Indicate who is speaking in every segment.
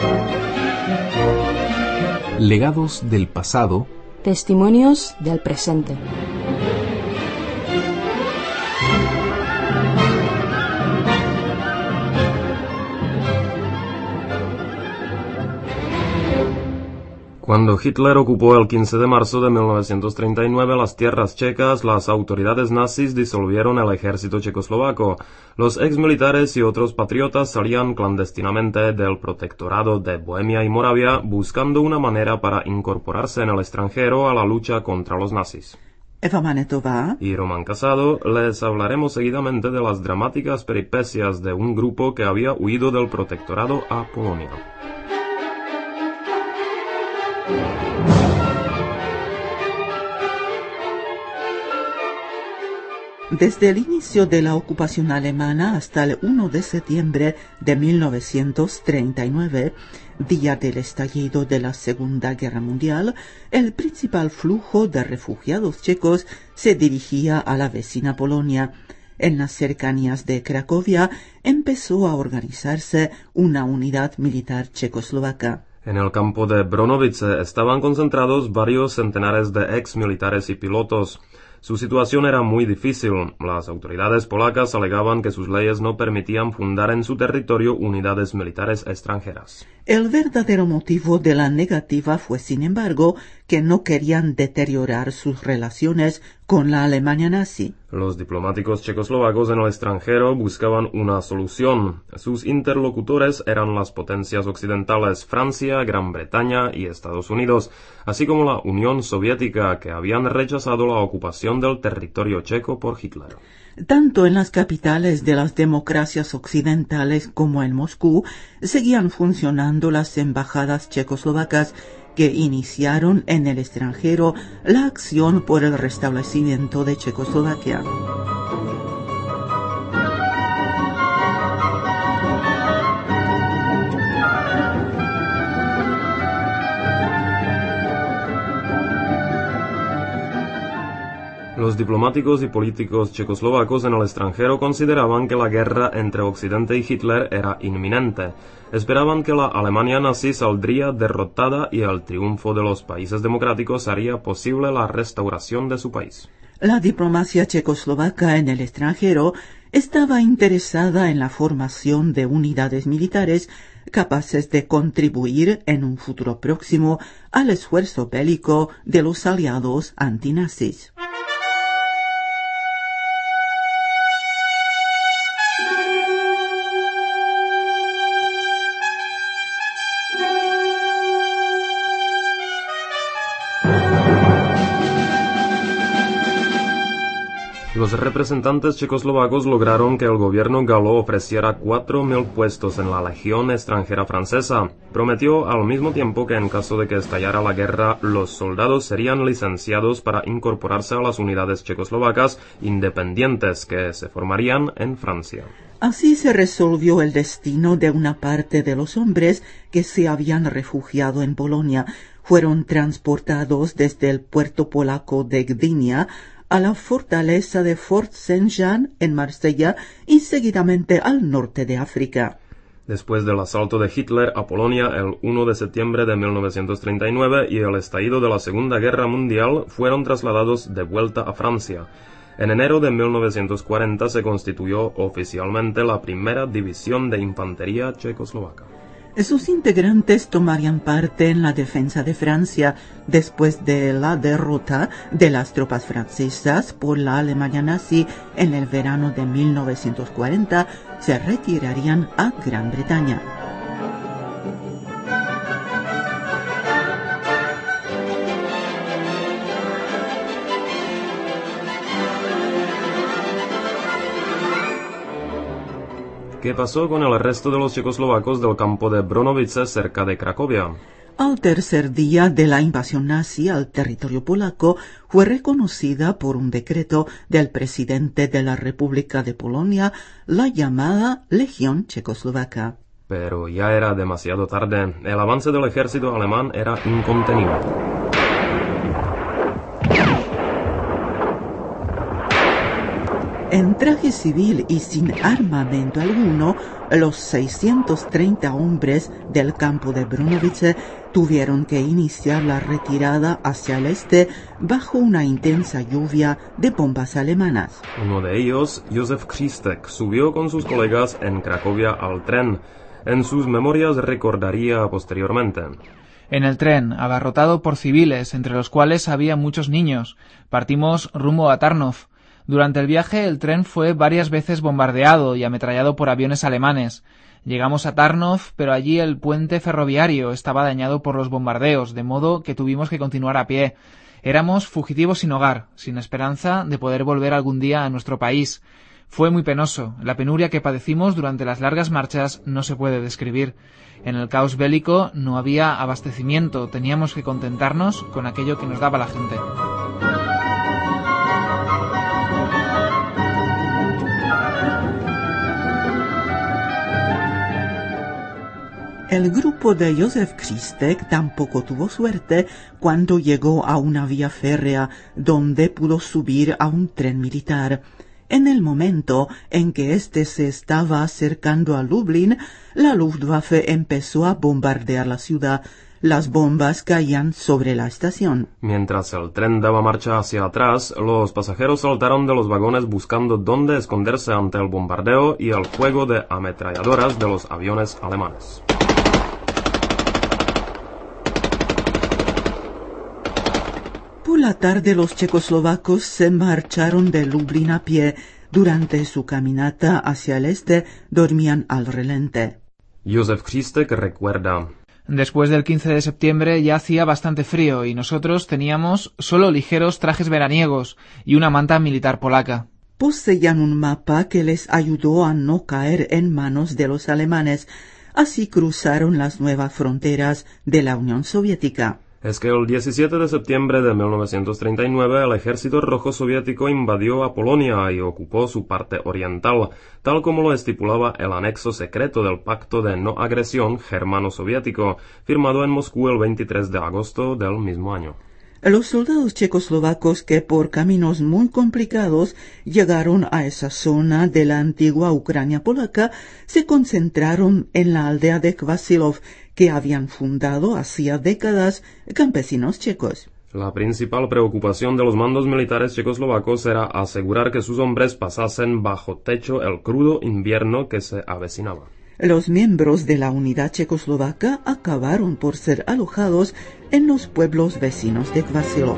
Speaker 1: Legados del pasado.
Speaker 2: Testimonios del presente.
Speaker 3: Cuando Hitler ocupó el 15 de marzo de 1939 las tierras checas, las autoridades nazis disolvieron el ejército checoslovaco. Los exmilitares y otros patriotas salían clandestinamente del protectorado de Bohemia y Moravia buscando una manera para incorporarse en el extranjero a la lucha contra los nazis.
Speaker 4: Eva Manetová
Speaker 3: y Román Casado les hablaremos seguidamente de las dramáticas peripecias de un grupo que había huido del protectorado a Polonia.
Speaker 4: Desde el inicio de la ocupación alemana hasta el 1 de septiembre de 1939, día del estallido de la Segunda Guerra Mundial, el principal flujo de refugiados checos se dirigía a la vecina Polonia. En las cercanías de Cracovia empezó a organizarse una unidad militar checoslovaca.
Speaker 3: En el campo de Bronovice estaban concentrados varios centenares de exmilitares y pilotos. Su situación era muy difícil. Las autoridades polacas alegaban que sus leyes no permitían fundar en su territorio unidades militares extranjeras.
Speaker 4: El verdadero motivo de la negativa fue, sin embargo, que no querían deteriorar sus relaciones con la Alemania nazi.
Speaker 3: Los diplomáticos checoslovacos en el extranjero buscaban una solución. Sus interlocutores eran las potencias occidentales Francia, Gran Bretaña y Estados Unidos, así como la Unión Soviética, que habían rechazado la ocupación del territorio checo por Hitler.
Speaker 4: Tanto en las capitales de las democracias occidentales como en Moscú seguían funcionando las embajadas checoslovacas que iniciaron en el extranjero la acción por el restablecimiento de Checoslovaquia.
Speaker 3: Los diplomáticos y políticos checoslovacos en el extranjero consideraban que la guerra entre Occidente y Hitler era inminente. Esperaban que la Alemania nazi saldría derrotada y el triunfo de los países democráticos haría posible la restauración de su país.
Speaker 4: La diplomacia checoslovaca en el extranjero estaba interesada en la formación de unidades militares capaces de contribuir en un futuro próximo al esfuerzo bélico de los aliados antinazis.
Speaker 3: Los representantes checoslovacos lograron que el gobierno galo ofreciera 4.000 puestos en la Legión extranjera francesa. Prometió al mismo tiempo que en caso de que estallara la guerra, los soldados serían licenciados para incorporarse a las unidades checoslovacas independientes que se formarían en Francia.
Speaker 4: Así se resolvió el destino de una parte de los hombres que se habían refugiado en Polonia. Fueron transportados desde el puerto polaco de Gdynia a la fortaleza de Fort Saint-Jean en Marsella y seguidamente al norte de África.
Speaker 3: Después del asalto de Hitler a Polonia el 1 de septiembre de 1939 y el estallido de la Segunda Guerra Mundial, fueron trasladados de vuelta a Francia. En enero de 1940 se constituyó oficialmente la primera división de infantería checoslovaca.
Speaker 4: Sus integrantes tomarían parte en la defensa de Francia. Después de la derrota de las tropas francesas por la Alemania nazi en el verano de 1940, se retirarían a Gran Bretaña.
Speaker 3: ¿Qué pasó con el resto de los checoslovacos del campo de Bronovice cerca de Cracovia?
Speaker 4: Al tercer día de la invasión nazi al territorio polaco, fue reconocida por un decreto del presidente de la República de Polonia la llamada Legión Checoslovaca.
Speaker 3: Pero ya era demasiado tarde. El avance del ejército alemán era incontenible.
Speaker 4: En traje civil y sin armamento alguno, los 630 hombres del campo de Brunnovice tuvieron que iniciar la retirada hacia el este bajo una intensa lluvia de bombas alemanas.
Speaker 3: Uno de ellos, Josef Křístek, subió con sus colegas en Cracovia al tren. En sus memorias recordaría posteriormente:
Speaker 1: en el tren, abarrotado por civiles, entre los cuales había muchos niños, partimos rumbo a Tarnów. Durante el viaje, el tren fue varias veces bombardeado y ametrallado por aviones alemanes. Llegamos a Tarnów, pero allí el puente ferroviario estaba dañado por los bombardeos, de modo que tuvimos que continuar a pie. Éramos fugitivos sin hogar, sin esperanza de poder volver algún día a nuestro país. Fue muy penoso. La penuria que padecimos durante las largas marchas no se puede describir. En el caos bélico no había abastecimiento, teníamos que contentarnos con aquello que nos daba la gente.
Speaker 4: El grupo de Josef Křístek tampoco tuvo suerte cuando llegó a una vía férrea donde pudo subir a un tren militar. En el momento en que éste se estaba acercando a Lublin, la Luftwaffe empezó a bombardear la ciudad. Las bombas caían sobre la estación.
Speaker 3: Mientras el tren daba marcha hacia atrás, los pasajeros saltaron de los vagones buscando dónde esconderse ante el bombardeo y el fuego de ametralladoras de los aviones alemanes.
Speaker 4: Por la tarde los checoslovacos se marcharon de Lublin a pie. Durante su caminata hacia el este dormían al relente.
Speaker 3: Josef Křístek recuerda:
Speaker 1: después del 15 de septiembre ya hacía bastante frío y nosotros teníamos solo ligeros trajes veraniegos y una manta militar polaca.
Speaker 4: Poseían un mapa que les ayudó a no caer en manos de los alemanes. Así cruzaron las nuevas fronteras de la Unión Soviética.
Speaker 3: Es que el 17 de septiembre de 1939 el ejército rojo soviético invadió a Polonia y ocupó su parte oriental, tal como lo estipulaba el anexo secreto del Pacto de No Agresión germano-soviético, firmado en Moscú el 23 de agosto del mismo año.
Speaker 4: Los soldados checoslovacos que por caminos muy complicados llegaron a esa zona de la antigua Ucrania polaca se concentraron en la aldea de Kvasilov, que habían fundado hacía décadas campesinos checos.
Speaker 3: La principal preocupación de los mandos militares checoslovacos era asegurar que sus hombres pasasen bajo techo el crudo invierno que se avecinaba.
Speaker 4: Los miembros de la unidad checoslovaca acabaron por ser alojados en los pueblos vecinos de Kvasilov.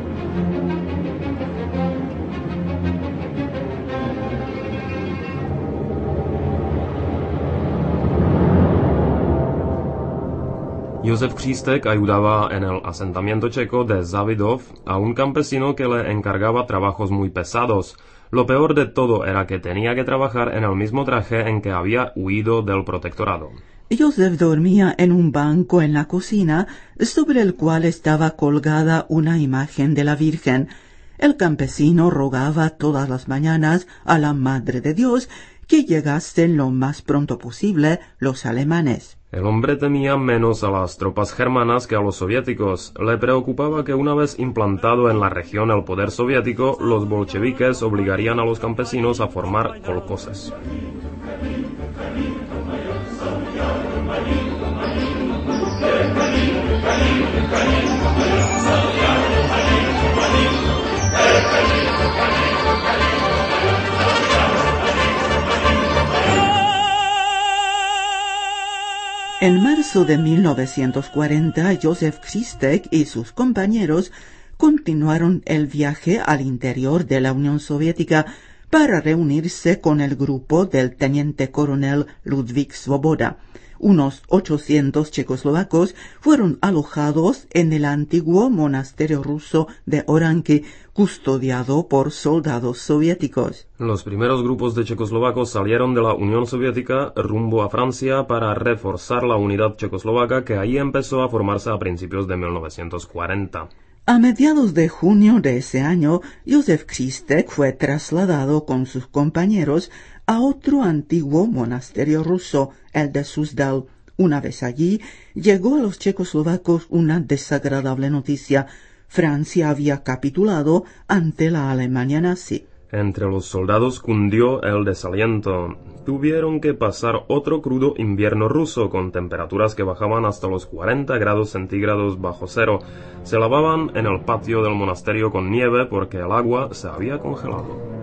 Speaker 3: Josef Křístek ayudaba en el asentamiento checo de Závidov a un campesino que le encargaba trabajos muy pesados. Lo peor de todo era que tenía que trabajar en el mismo traje en que había huido del protectorado.
Speaker 4: Josef dormía en un banco en la cocina, sobre el cual estaba colgada una imagen de la Virgen. El campesino rogaba todas las mañanas a la Madre de Dios que llegasen lo más pronto posible los alemanes.
Speaker 3: El hombre temía menos a las tropas germanas que a los soviéticos. Le preocupaba que una vez implantado en la región el poder soviético, los bolcheviques obligarían a los campesinos a formar kolkhozes.
Speaker 4: En marzo de 1940, Josef Křístek y sus compañeros continuaron el viaje al interior de la Unión Soviética para reunirse con el grupo del teniente coronel Ludvík Svoboda. Unos 800 checoslovacos fueron alojados en el antiguo monasterio ruso de Oranki, custodiado por soldados soviéticos.
Speaker 3: Los primeros grupos de checoslovacos salieron de la Unión Soviética rumbo a Francia para reforzar la unidad checoslovaca que ahí empezó a formarse a principios de 1940.
Speaker 4: A mediados de junio de ese año, Josef Křístek fue trasladado con sus compañeros a otro antiguo monasterio ruso, el de Suzdal. Una vez allí, llegó a los checoslovacos una desagradable noticia. Francia había capitulado ante la Alemania nazi.
Speaker 3: Entre los soldados cundió el desaliento. Tuvieron que pasar otro crudo invierno ruso con temperaturas que bajaban hasta los 40 grados centígrados bajo cero. Se lavaban en el patio del monasterio con nieve porque el agua se había congelado.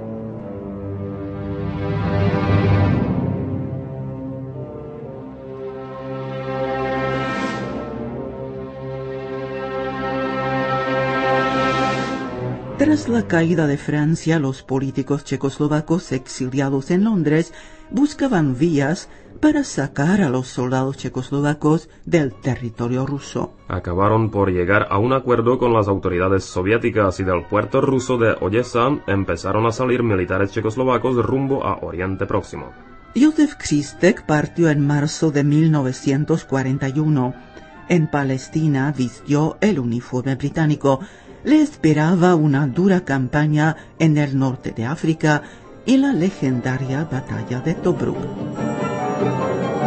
Speaker 4: Tras la caída de Francia, los políticos checoslovacos exiliados en Londres buscaban vías para sacar a los soldados checoslovacos del territorio ruso.
Speaker 3: Acabaron por llegar a un acuerdo con las autoridades soviéticas y del puerto ruso de Odessa empezaron a salir militares checoslovacos rumbo a Oriente Próximo.
Speaker 4: Józef Křístek partió en marzo de 1941. En Palestina vistió el uniforme británico. Le esperaba una dura campaña en el norte de África y la legendaria batalla de Tobruk.